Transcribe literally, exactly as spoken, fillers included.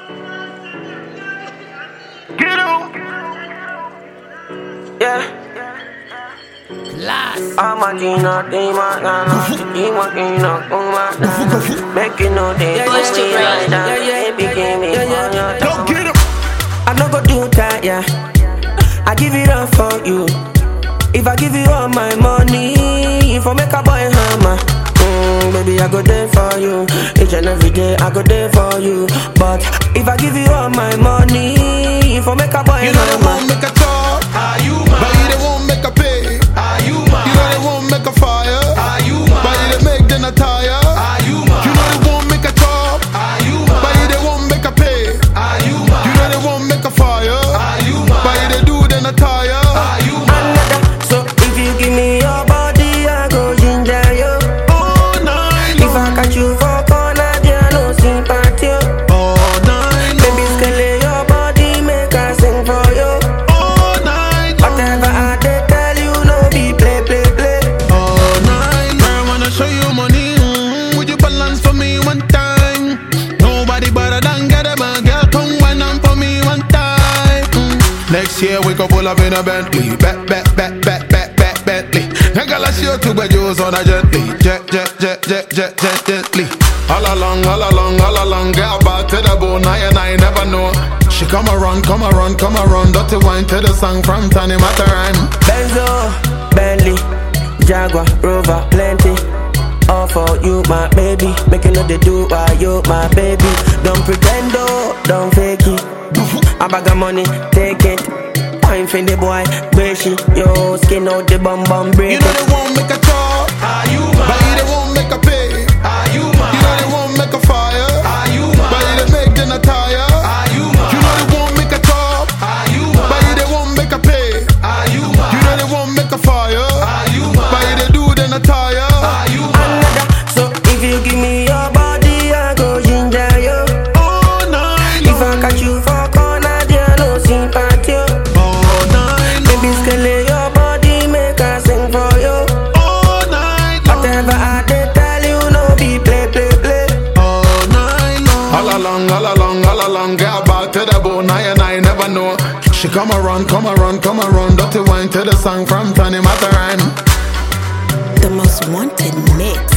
Get on. Yeah. Last. I'm a Gina, Dima, Nana, Dima, Gina, Kuma, Nana, making no day. Yeah, yeah, yeah, yeah, yeah, Baby, give me yeah, yeah. Go get him. I no go do that, yeah. I give it all for you. If I give you all my money, if I make a boy hammer, mm, baby, I go there for you. Each and every day, I go there for you. But if I give you all my money, if I make a boy You know they hammer, won't make a talk, Are you but mine? they won't make a pay. Are you You know mine? they won't make a fire, Are you but mine? they make them a tire. Are you You know mine? they won't make a talk, Are you but mine? they won't make a pay. Are you You mine? know they won't make a fire, Are you but mine? they do them a tire. Are you mine? another. So if you give me your body, I go ginger you. All night If I catch you for corner, there no sympathy. all night Baby, scale your body, make I sing for you. all night Whatever I dey tell you, no be play, play, play. all night. Girl, I wanna show you money. Mm, would you balance for me one time? Nobody better than get it, man. Girl, come wine on for me one time. Mm. Next year we go pull up in a Bentley, bet, bet, bet, bet, bet, bet, Bentley. Now girl, I show two bedrooms on a gently, jet, jet, jet, jet, jet, jet, gently. All along, all along, all along, get back to the bone. I and I never know. She come around, come around, come around. Dirty wine to the song from Tony Mataran. Benzo, Bentley, Jaguar, Rover, plenty. All for you, my baby. Make you know they do why you, my baby. Don't pretend, though, don't fake it. I bag of money, take it. Wine for the boy, Beshi. Yo, skin out the bum bum break You know it. they won't make a talk, Are you but mine? they won't make a pay. Are you You know mine? they won't make a fire, Are you but mine? they make them a tire. Are you You know mine? they won't make a talk, Are you but mine? they won't make a pay. Are you You know mine? they won't make a fire, Are you but mine? they do them a tire. Are you mine? Another. So if you give me your body, I go ginger you. All night If I catch you for corner, there no sympathy. all night Baby, scale your body, make I sing for you. all night Whatever I dey tell you, no be play, play, play. all night long. All along, all along, all along, get back to the bone. I and I never know. She come around, come around, come around. Dirty wine to the song from Tony Mataran. The most wanted mix.